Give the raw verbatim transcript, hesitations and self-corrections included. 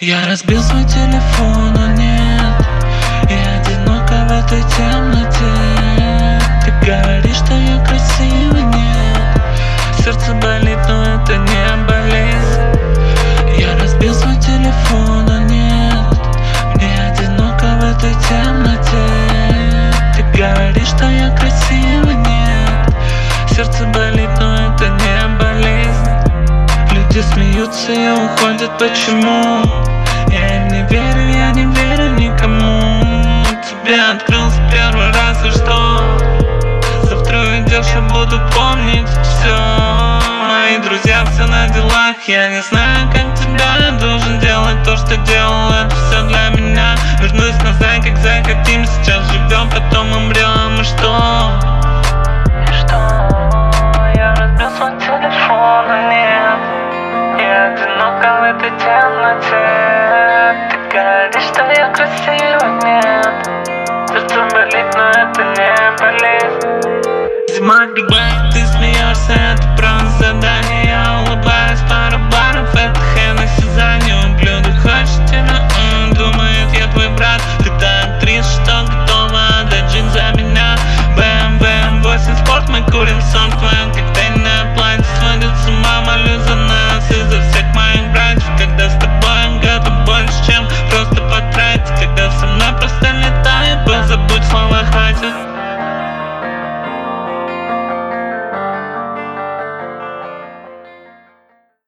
Я разбил свой телефон, но нет, я одиноко в этой темноте. Ты говоришь, что я красивый, нет, сердце болит, но это не болезнь. Я разбил свой телефон, но нет, мне одиноко в этой темноте. Ты говоришь, что я красивый, нет, сердце болит, но это не болезнь. Люди смеются и уходят, почему? Я не верю, я не верю никому. Тебя открылся первый раз, и что? Завтра уйдешь, я буду помнить все. Мои друзья все на делах, я не знаю, как тебя. Должен делать то, что делал, это все для меня. Вернусь назад, как захотим, сейчас живем, потом умрем, и что? И что? Я разбил свой телефон, а нет, я одиноко в этой темноте. Ты говоришь, что я красивый, нет, сердце болит, но это не болезнь. Зима другая, ты смеешься, это просто задание. Я улыбаюсь, пару баров, это Хеннесси за неуглюды. Хочешь тебя, м-м, думает, я твой брат. Ты та актриса, что готова отдать жизнь за меня. бэ эм вэ эм восемь спорт, мы курим сон в твоем коктейльное платье. Сводит с ума, молю за нас и за всех моих братьев. Когда с тобой готов больше, чем просто потратить. Когда со мной просто летай, позабудь слова, хватит.